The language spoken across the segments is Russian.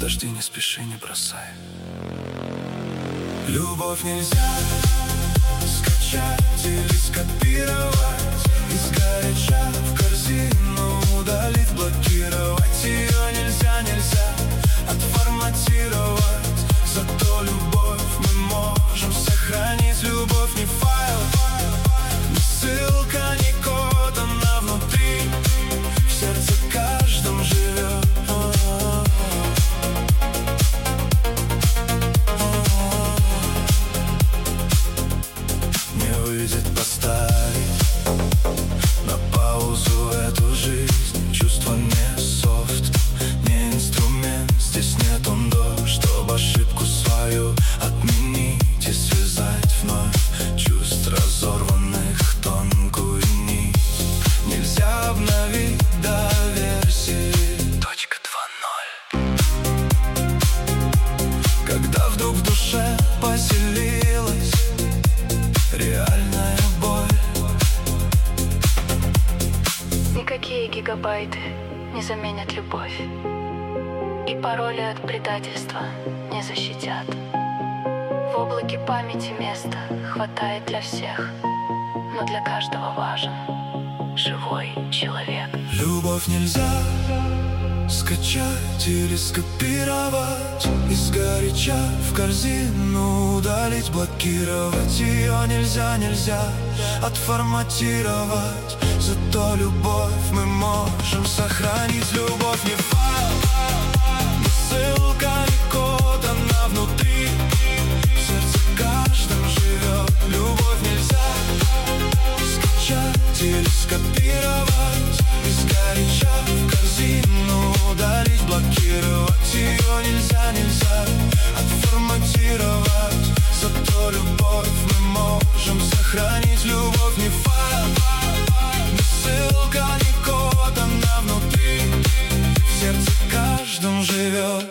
Подожди, не спеши, не бросай. Любовь нельзя скачать или скопировать, из горяча в корзину удалить, блокировать. Ее нельзя отформатировать. Зато любовь мы можем сохранить. Любовь не файл, не ссылка, не код, она внутри, в сердце каждом живет. Не выйдет поставить на паузу эту жизнь. Чувство не софт, не инструмент. Здесь нет ондо, чтобы ошибку свою отменить и связать вновь чувств разорванных тонкую нить. Нельзя обновить до версии .2.0, когда вдруг в душе поселилась реальная боль. Никакие гигабайты не заменят любовь, и пароли от предательства не защитят. В облаке памяти места хватает для всех, но для каждого важен живой человек. Любовь нельзя скачать или скопировать, из горяча в корзину удалить, блокировать. Ее нельзя отформатировать. Зато любовь мы можем сохранить. Любовь не файл, не ссылка, не код, она внутри, в сердце каждом живет. Любовь нельзя скачать или скопировать, из горяча в корзину удалить, блокировать. Ее нельзя отформатировать. Зато любовь мы можем сохранить. Любовь не файл, не ссылка, не код, она внутри, в сердце каждом живет.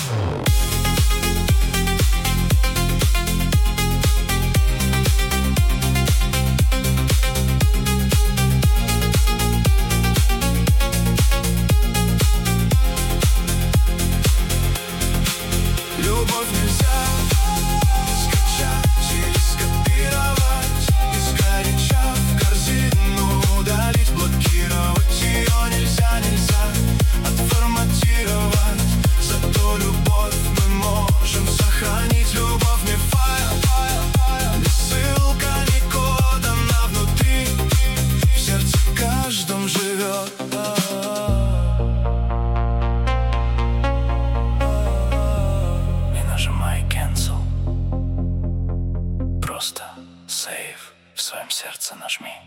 Любовь нельзя скачать или скопировать, из горяча в корзину удалить, блокировать. Ее нельзя отформатировать. Зато любовь мы можем сохранить. Любовь не файл, не ссылка, не код, она внутри, в сердце каждом живет. Нажимай cancel. Просто save в своем сердце нажми.